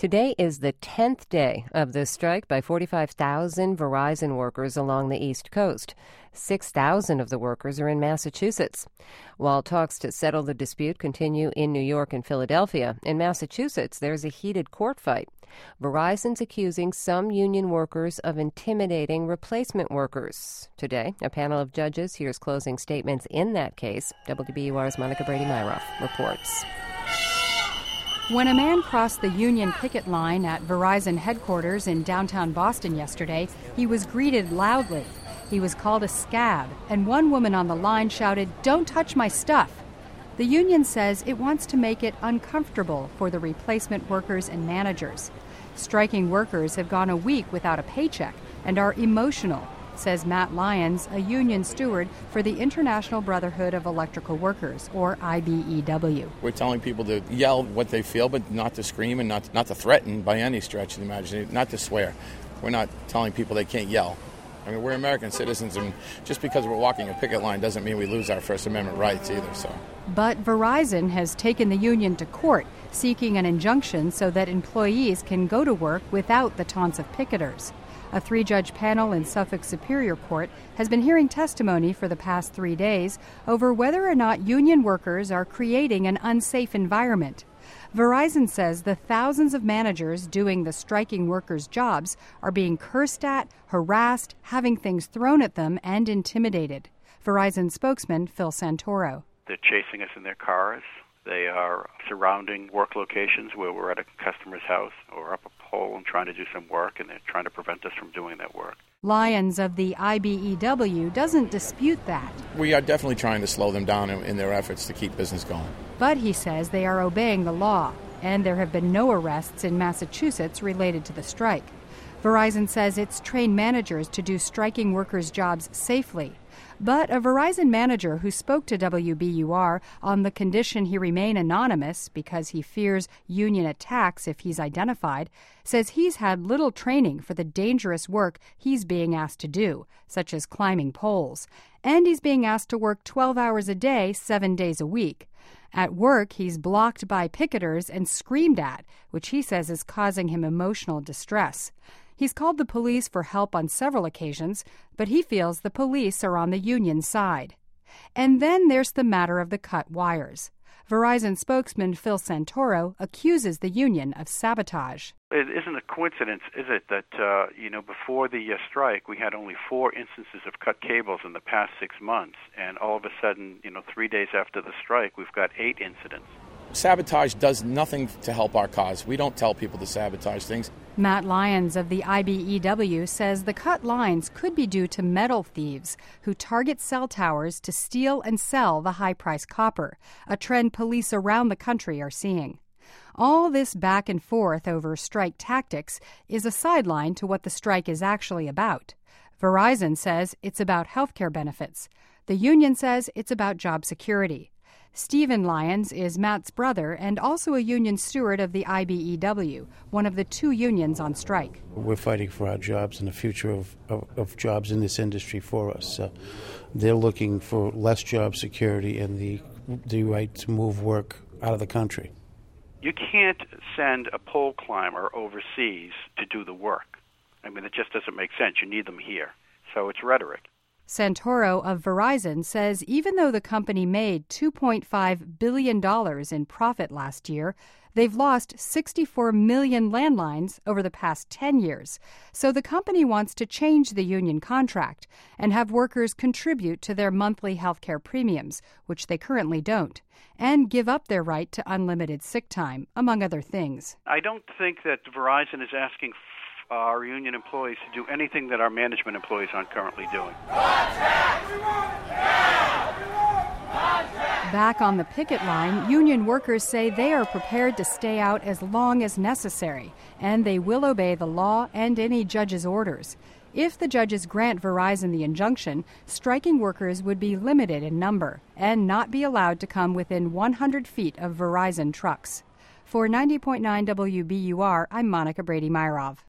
Today is the 10th day of the strike by 45,000 Verizon workers along the East Coast. 6,000 of the workers are in Massachusetts. While talks to settle the dispute continue in New York and Philadelphia, in Massachusetts there's a heated court fight. Verizon's accusing some union workers of intimidating replacement workers. Today, a panel of judges hears closing statements in that case. WBUR's Monica Brady-Myroff reports. When a man crossed the union picket line at Verizon headquarters in downtown Boston yesterday, he was greeted loudly. He was called a scab, and one woman on the line shouted, "Don't touch my stuff." The union says it wants to make it uncomfortable for the replacement workers and managers. Striking workers have gone a week without a paycheck and are emotional, says Matt Lyons, a union steward for the International Brotherhood of Electrical Workers, or IBEW. We're telling people to yell what they feel, but not to scream and not to threaten by any stretch of the imagination, not to swear. We're not telling people they can't yell. I mean, we're American citizens, and just because we're walking a picket line doesn't mean we lose our First Amendment rights either. But Verizon has taken the union to court, seeking an injunction so that employees can go to work without the taunts of picketers. A 3-judge panel in Suffolk Superior Court has been hearing testimony for the past 3 days over whether or not union workers are creating an unsafe environment. Verizon says the thousands of managers doing the striking workers' jobs are being cursed at, harassed, having things thrown at them, and intimidated. Verizon spokesman Phil Santoro. They're chasing us in their cars. They are surrounding work locations where we're at a customer's house or up a pole and trying to do some work, and they're trying to prevent us from doing that work. Lyons of the IBEW doesn't dispute that. We are definitely trying to slow them down in their efforts to keep business going. But he says they are obeying the law, and there have been no arrests in Massachusetts related to the strike. Verizon says it's trained managers to do striking workers' jobs safely. But a Verizon manager who spoke to WBUR on the condition he remain anonymous because he fears union attacks if he's identified, says he's had little training for the dangerous work he's being asked to do, such as climbing poles. And he's being asked to work 12 hours a day, 7 days a week. At work, he's blocked by picketers and screamed at, which he says is causing him emotional distress. He's called the police for help on several occasions, but he feels the police are on the union side. And then there's the matter of the cut wires. Verizon spokesman Phil Santoro accuses the union of sabotage. It isn't a coincidence, is it, that, before the strike, we had only 4 instances of cut cables in the past 6 months, and all of a sudden, 3 days after the strike, we've got 8 incidents. Sabotage does nothing to help our cause. We don't tell people to sabotage things. Matt Lyons of the IBEW says the cut lines could be due to metal thieves who target cell towers to steal and sell the high-priced copper, a trend police around the country are seeing. All this back and forth over strike tactics is a sideline to what the strike is actually about. Verizon says it's about health care benefits. The union says it's about job security. Stephen Lyons is Matt's brother and also a union steward of the IBEW, one of the 2 unions on strike. We're fighting for our jobs and the future of jobs in this industry for us. They're looking for less job security and the right to move work out of the country. You can't send a pole climber overseas to do the work. I mean, it just doesn't make sense. You need them here. So it's rhetoric. Santoro of Verizon says even though the company made $2.5 billion in profit last year, they've lost 64 million landlines over the past 10 years. So the company wants to change the union contract and have workers contribute to their monthly health care premiums, which they currently don't, and give up their right to unlimited sick time, among other things. I don't think that Verizon is asking our union employees to do anything that our management employees aren't currently doing. Back on the picket line, union workers say they are prepared to stay out as long as necessary, and they will obey the law and any judge's orders. If the judges grant Verizon the injunction, striking workers would be limited in number and not be allowed to come within 100 feet of Verizon trucks. For 90.9 WBUR, I'm Monica Brady-Myroff.